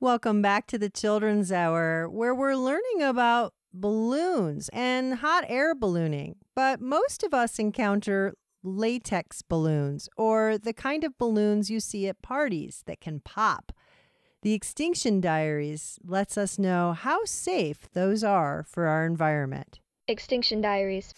Welcome back to the Children's Hour, where we're learning about balloons and hot air ballooning. But most of us encounter latex balloons, or the kind of balloons you see at parties that can pop. The Extinction Diaries lets us know how safe those are for our environment. Extinction Diaries.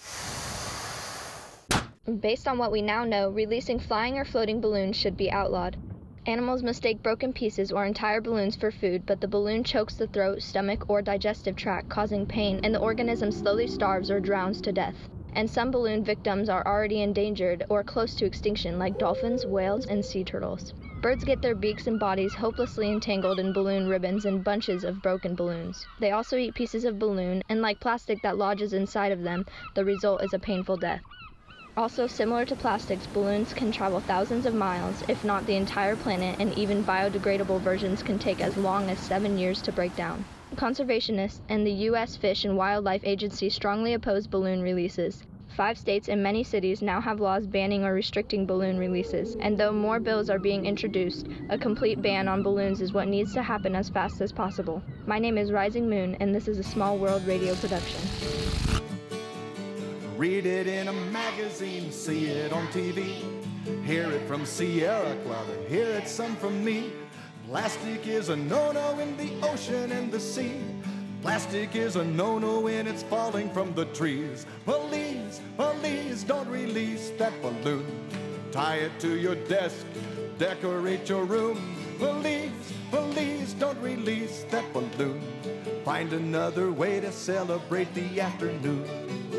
Based on what we now know, releasing flying or floating balloons should be outlawed. Animals mistake broken pieces or entire balloons for food, but the balloon chokes the throat, stomach, or digestive tract, causing pain, and the organism slowly starves or drowns to death. And some balloon victims are already endangered or close to extinction, like dolphins, whales, and sea turtles. Birds get their beaks and bodies hopelessly entangled in balloon ribbons and bunches of broken balloons. They also eat pieces of balloon, and like plastic that lodges inside of them, the result is a painful death. Also, similar to plastics, balloons can travel thousands of miles, if not the entire planet, and even biodegradable versions can take as long as 7 years to break down. Conservationists and the U.S. Fish and Wildlife Agency strongly oppose balloon releases. 5 states and many cities now have laws banning or restricting balloon releases, and though more bills are being introduced, a complete ban on balloons is what needs to happen as fast as possible. My name is Rising Moon, and this is a Small World radio production. Read it in a magazine, see it on TV, hear it from Sierra Club, hear it some from me. Plastic is a no-no in the ocean and the sea. Plastic is a no-no when it's falling from the trees. Please, please don't release that balloon. Tie it to your desk, decorate your room. Please, please don't release that balloon. Find another way to celebrate the afternoon.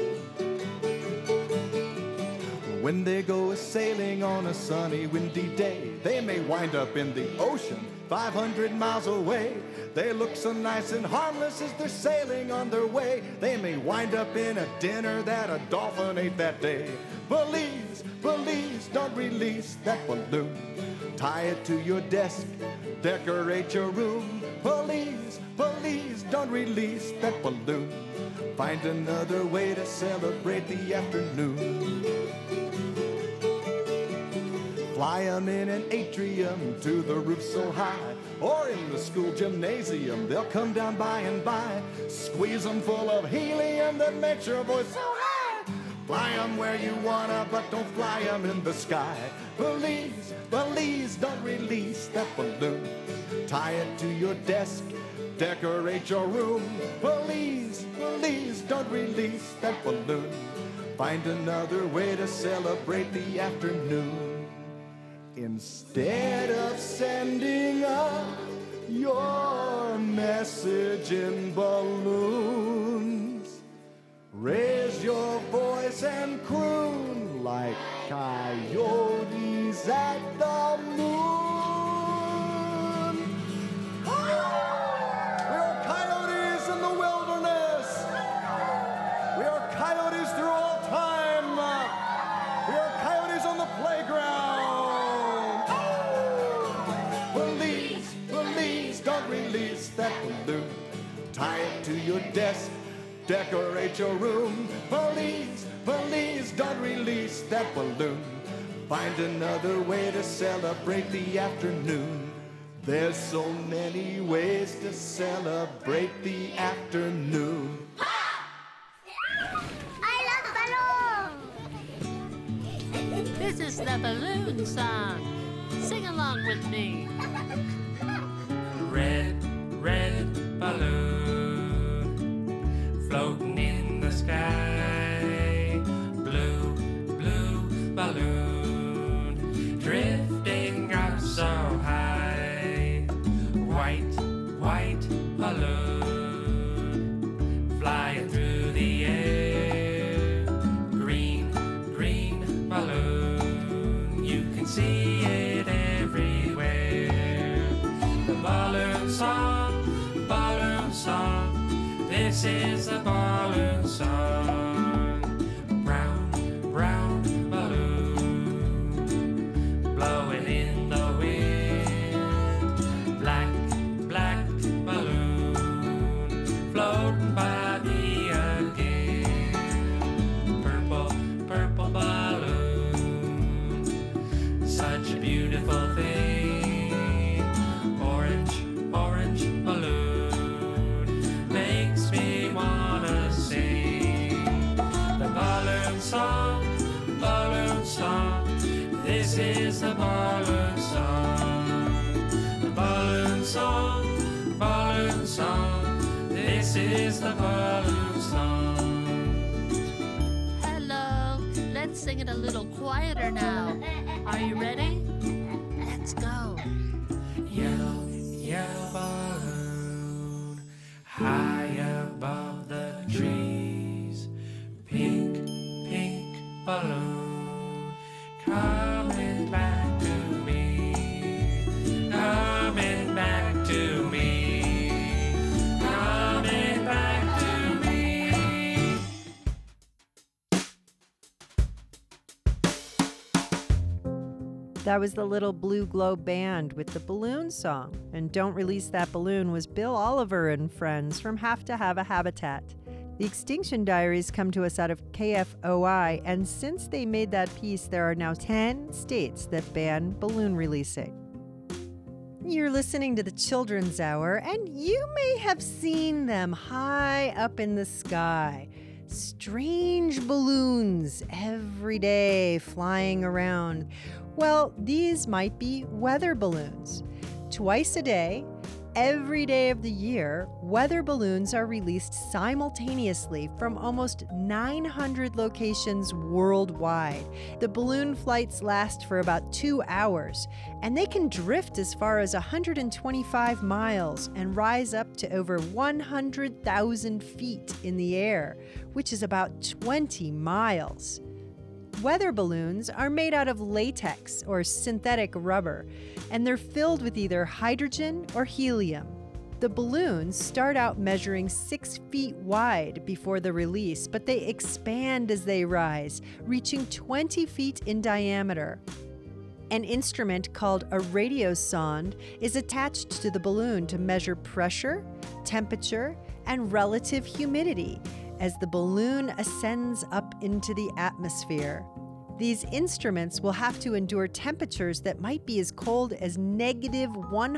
When they go sailing on a sunny, windy day, they may wind up in the ocean 500 miles away. They look so nice and harmless as they're sailing on their way. They may wind up in a dinner that a dolphin ate that day. Please, please don't release that balloon. Tie it to your desk, decorate your room. Please, please don't release that balloon. Find another way to celebrate the afternoon. Fly 'em in an atrium to the roof so high, or in the school gymnasium, they'll come down by and by. Squeeze 'em full of helium that makes your voice so high. Fly 'em where you wanna, but don't fly 'em in the sky. Please, please don't release that balloon. Tie it to your desk, decorate your room. Please, please don't release that balloon. Find another way to celebrate the afternoon. Instead of sending up your message in balloons, raise your voice and croon like coyotes at the moon. We are coyotes in the wilderness. We are coyotes through all time. We are coyotes on the playground. Release that balloon. Tie it to your desk, decorate your room. Please, please don't release that balloon. Find another way to celebrate the afternoon. There's so many ways to celebrate the afternoon. I love balloons! This is the balloon song. Sing along with me. Red, red balloon floating in the sky. Blue, blue balloon drifting up so high. White, white balloon flying through the air. Green, green balloon, you can see it everywhere. The balloon song, this is the balloon song. Brown, brown balloon, blowing in the wind. Black, black balloon, floating by me again. Purple, purple balloon, such a beautiful thing. Orange, orange This is the balloon song. The balloon song, balloon song. This is the balloon song. Hello. Let's sing it a little quieter now. Are you ready? Let's go. Yellow, yellow balloon, high above the trees. Pink, pink balloon, coming back to me. Coming back to me. Coming back to me. That was the Little Blue Globe Band with the balloon song. And Don't Release That Balloon was Bill Oliver and friends from Have to Have a Habitat. The Extinction Diaries come to us out of KFOI, and since they made that piece, there are now 10 states that ban balloon releasing. You're listening to the Children's Hour, and you may have seen them high up in the sky. Strange balloons every day flying around. Well, these might be weather balloons. Twice a day, every day of the year, weather balloons are released simultaneously from almost 900 locations worldwide. The balloon flights last for about 2 hours, and they can drift as far as 125 miles and rise up to over 100,000 feet in the air, which is about 20 miles. Weather balloons are made out of latex or synthetic rubber, and they're filled with either hydrogen or helium. The balloons start out measuring 6 feet wide before the release, but they expand as they rise, reaching 20 feet in diameter. An instrument called a radiosonde is attached to the balloon to measure pressure, temperature, and relative humidity as the balloon ascends up into the atmosphere. These instruments will have to endure temperatures that might be as cold as negative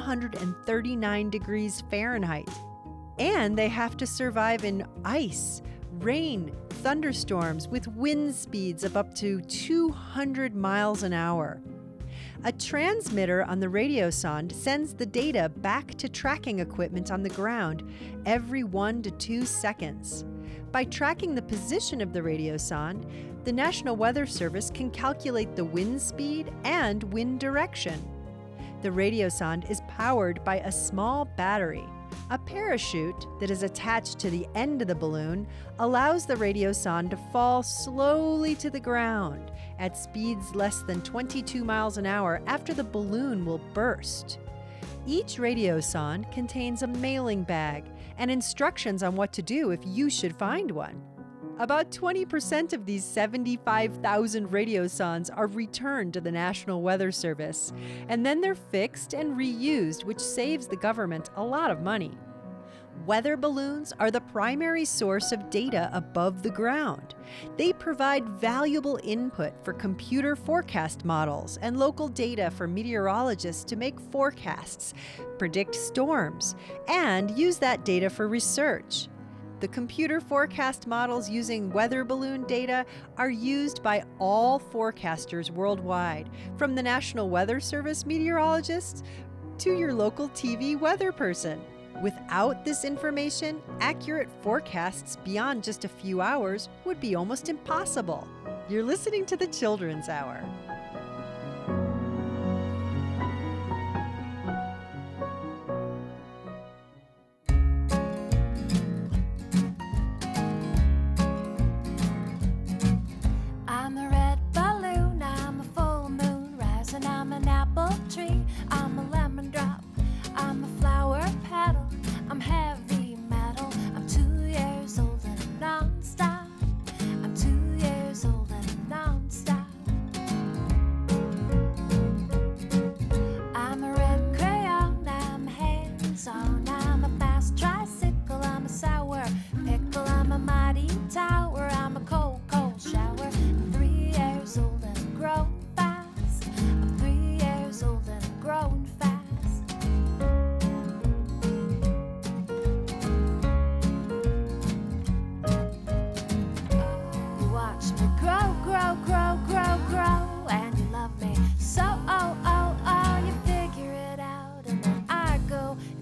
139 degrees Fahrenheit. And they have to survive in ice, rain, thunderstorms with wind speeds of up to 200 miles an hour. A transmitter on the radiosonde sends the data back to tracking equipment on the ground every 1 to 2 seconds. By tracking the position of the radiosonde, the National Weather Service can calculate the wind speed and wind direction. The radiosonde is powered by a small battery. A parachute that is attached to the end of the balloon allows the radiosonde to fall slowly to the ground at speeds less than 22 miles an hour after the balloon will burst. Each radiosonde contains a mailing bag and instructions on what to do if you should find one. About 20% of these 75,000 radiosondes are returned to the National Weather Service, and then they're fixed and reused, which saves the government a lot of money. Weather balloons are the primary source of data above the ground. They provide valuable input for computer forecast models and local data for meteorologists to make forecasts, predict storms, and use that data for research. The computer forecast models using weather balloon data are used by all forecasters worldwide, from the National Weather Service meteorologists to your local TV weather person. Without this information, accurate forecasts beyond just a few hours would be almost impossible. You're listening to the Children's Hour. I'm a red balloon, I'm a full moon rising, I'm an apple tree, I'm a lemon drop, I'm a flower petal, I'm heavy metal, I'm 2 years old and I'm non-stop, I'm 2 years old and I'm non-stop.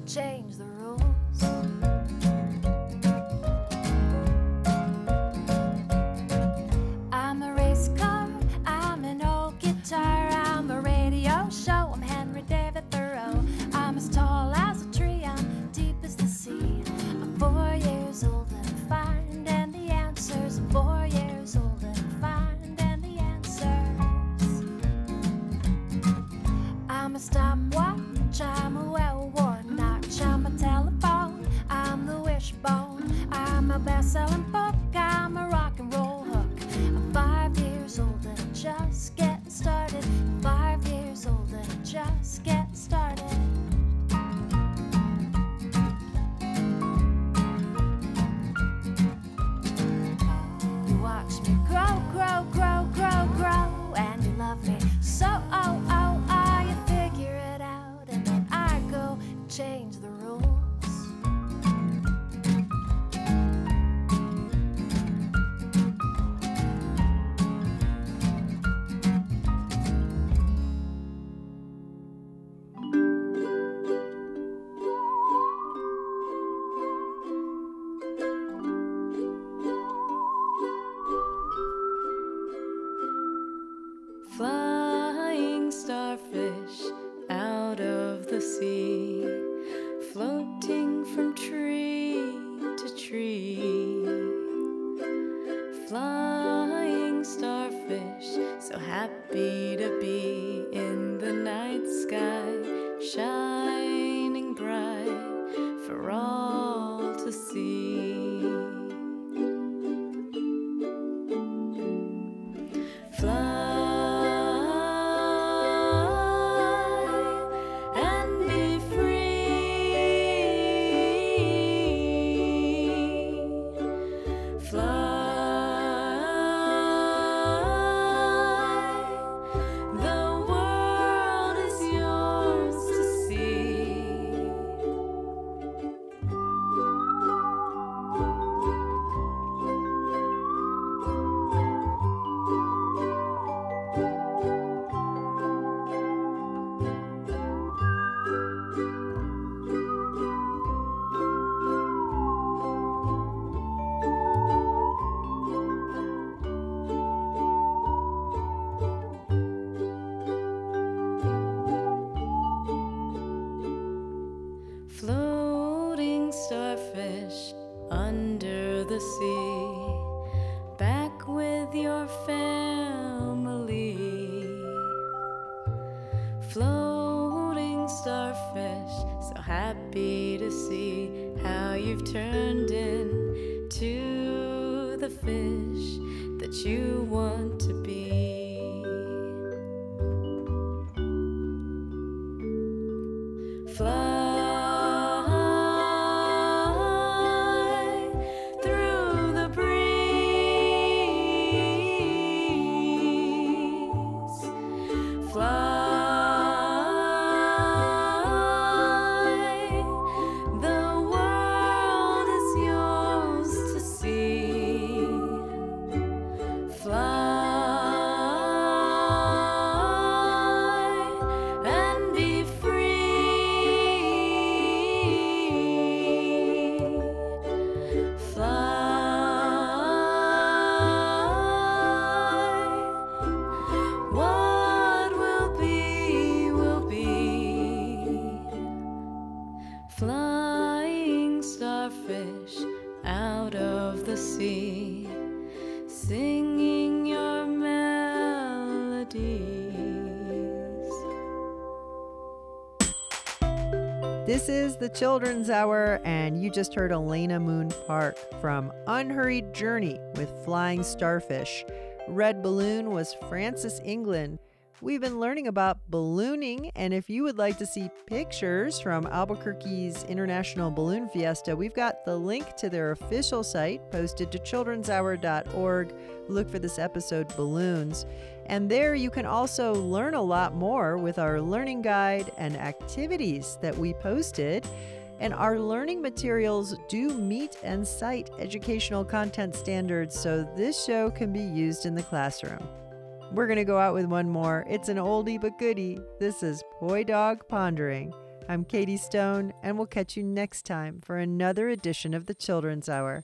change the rules. I'm a race car, I'm an old guitar, I'm a radio show, I'm Henry David Thoreau. I'm as tall as a tree, I'm deep as the sea. I'm 4 years old and fine, and the answers. I'm 4 years old and fine, and the answers. I'm a stopwatch, I'm a well-worn notch, I'm a telephone, I'm the wishbone, I'm a best-selling book, I'm a rock and roll hook. I'm 5 years old and just getting started. I'm 5 years old and just getting started. You watch me grow, grow, grow, grow, grow, and you love me so, oh, oh, oh, you figure it out, and then I go change the rules. Flying starfish out of the sea, floating from tree to tree. Flying starfish, so happy to be in the night sky, shining bright for all to see. Fly and be free. Fly, the world is yours to see. Floating starfish under the sea, back with your family. Floating starfish, so happy to see how you've turned into the fish that you want to be. Fly through the breeze. Fly, the world is yours to see. Fly and be free. Fly, what will be, will be. Flying starfish out of the sea, singing your melodies. This is the Children's Hour, and you just heard Elena Moon Park from Unhurried Journey with Flying Starfish. Red Balloon was Francis England. We've been learning about ballooning, and if you would like to see pictures from Albuquerque's International Balloon Fiesta, we've got the link to their official site posted to childrenshour.org. Look for this episode, Balloons. And there you can also learn a lot more with our learning guide and activities that we posted. And our learning materials do meet and cite educational content standards, so this show can be used in the classroom. We're going to go out with one more. It's an oldie but goodie. This is Boy Dog Pondering. I'm Katie Stone, and we'll catch you next time for another edition of the Children's Hour.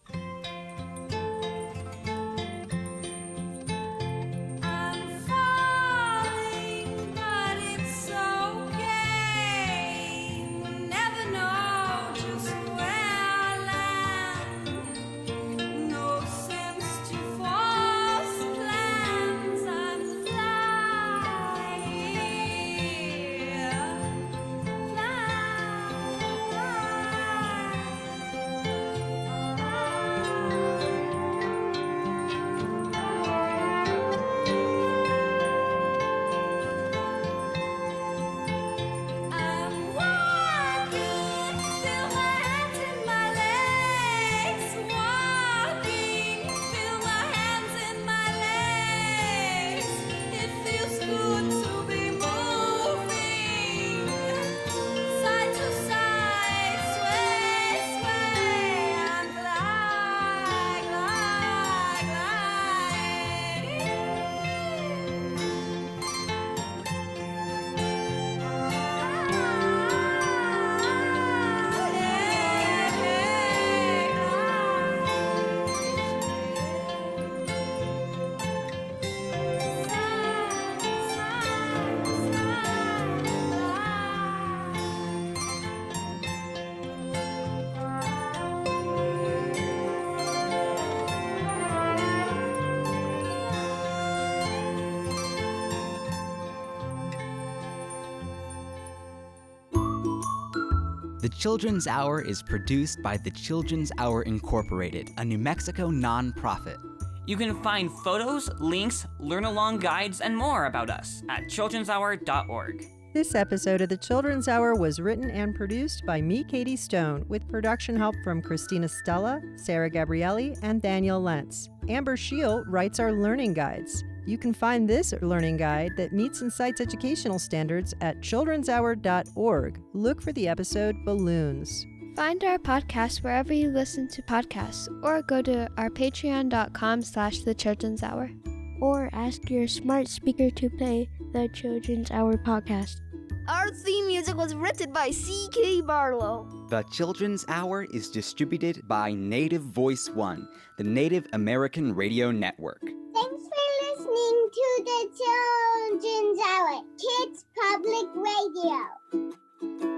The Children's Hour is produced by the Children's Hour Incorporated, a New Mexico nonprofit. You can find photos, links, learn-along guides, and more about us at childrenshour.org. This episode of the Children's Hour was written and produced by me, Katie Stone, with production help from Christina Stella, Sarah Gabrielli, and Daniel Lentz. Amber Scheel writes our learning guides. You can find this learning guide that meets and cites educational standards at childrenshour.org. Look for the episode Balloons. Find our podcast wherever you listen to podcasts, or go to our patreon.com/The Children's Hour. Or ask your smart speaker to play the Children's Hour podcast. Our theme music was written by C.K. Barlow. The Children's Hour is distributed by Native Voice One, the Native American Radio Network. Thanks for listening to the Children's Hour, Kids Public Radio.